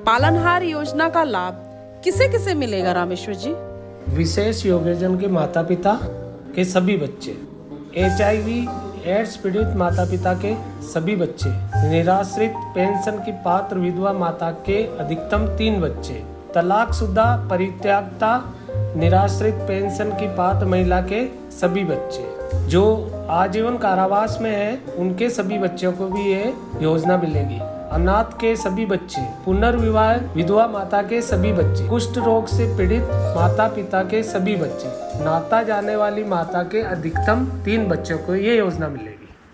पालनहार योजना का लाभ किसे किसे मिलेगा रामेश्वर जी? विशेष योग्यजन के माता पिता के सभी बच्चे, HIV एड्स पीड़ित माता पिता के सभी बच्चे, निराश्रित पेंशन की पात्र विधवा माता के अधिकतम 3 बच्चे, तलाकशुदा परित्यक्ता निराश्रित पेंशन की पात्र महिला के सभी बच्चे, जो आजीवन कारावास में हैं उनके सभी बच्चों को भी ये योजना मिलेगी। अनाथ के सभी बच्चे, पुनर्विवाह विधवा माता के सभी बच्चे, कुष्ठ रोग से पीड़ित माता पिता के सभी बच्चे, नाता जाने वाली माता के अधिकतम 3 बच्चों को ये योजना मिलेगी।